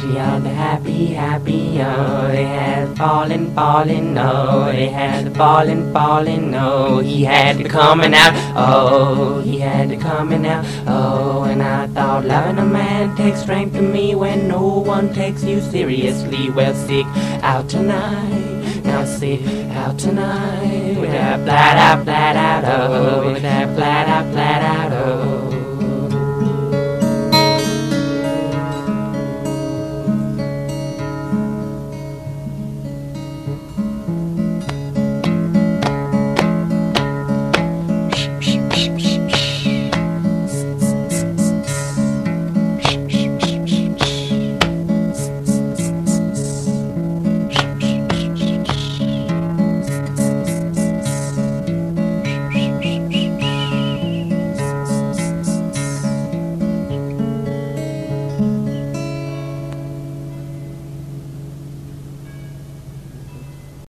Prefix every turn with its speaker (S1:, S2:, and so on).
S1: Yeah, the happy, oh, they had falling, oh, they had falling, oh, he had to coming out, oh, he had to coming out, oh, and I thought loving a man takes strength to me when no one takes you seriously. Well, sick out tonight, now sick out tonight, with that flat out, oh, with that flat